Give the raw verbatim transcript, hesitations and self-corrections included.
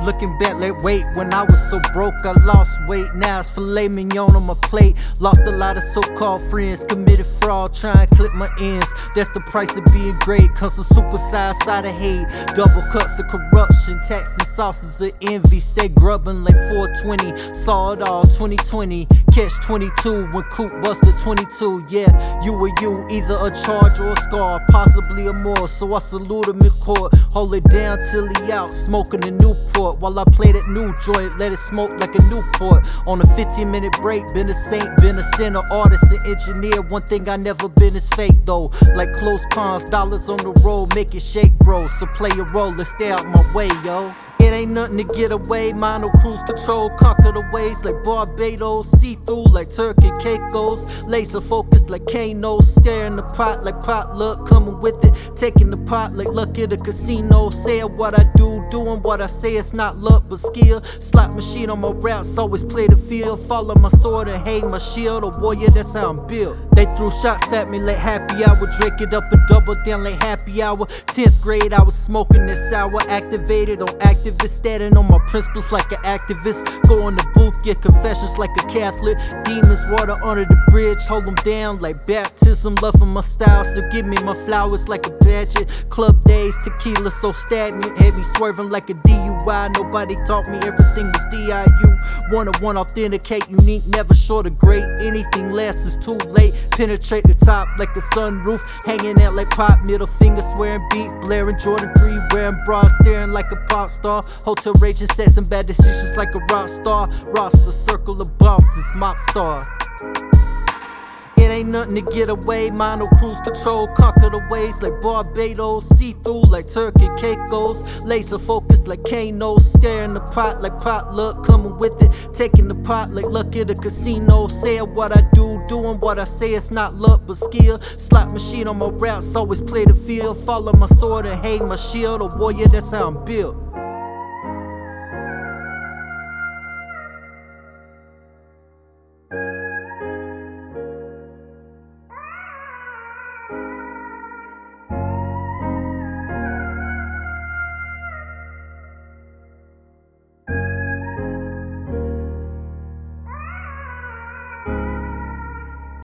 Looking back like wait, when I was so broke I lost weight. Now it's filet mignon on my plate. Lost a lot of so-called friends, committed fraud, trying to clip my ends. That's the price of being great, comes a supersized side of hate. Double cuts of corruption, tax and sauces of envy. Stay grubbing like four twenty, saw it all twenty twenty. Catch twenty-two when Coop busted twenty-two. Yeah, you or you, either a charge or a scar, possibly a more. So I salute him in court, hold it down till he out, smoking a Newport. While I play that new joint, let it smoke like a Newport. On a fifteen minute break, been a saint, been a sinner, artist and engineer. One thing I never been is fake though. Like close pawns, dollars on the road, make it shake bro. So play your role and stay out my way, yo. It ain't nothing to get away, mono cruise control, conquer the waves like Barbados, see through like Turkey Caicos, laser focused like Kano, staring the pot like potluck, coming with it, taking the pot like luck at a casino, saying what I do, doing what I say, it's not luck but skill, slot machine on my routes, always play the field, follow my sword and hang my shield, a warrior, that's how I'm built. They threw shots at me like happy hour, drink it up and double down like happy hour, tenth grade I was smoking this sour, activated on active. Standing on my principles like an activist. Go in the booth, get confessions like a Catholic. Demons water under the bridge, hold them down like baptism. Loving my style, so give me my flowers like a badget. Club days, tequila so stagnant, had me swerving like a D U I. Nobody taught me everything was D I U. One on one, authenticate, unique, never short of great. Anything less is too late. Penetrate the top like a sunroof, hanging out like pop. Middle finger swearing beat, blaring Jordan three, wearing bras, staring like a pop star. Hotel raging, set some bad decisions like a rock star. Roster, circle of bosses, mop star. It ain't nothing to get away, mono cruise control, conquer the waves like Barbados, see through like Turkey Caicos, laser focused like Kano, staring the pot like potluck, coming with it, taking the pot like luck at a casino, saying what I do, doing what I say, it's not luck but skill, slot machine on my routes, always play the field, follow my sword and hang my shield, a warrior, that's how I'm built.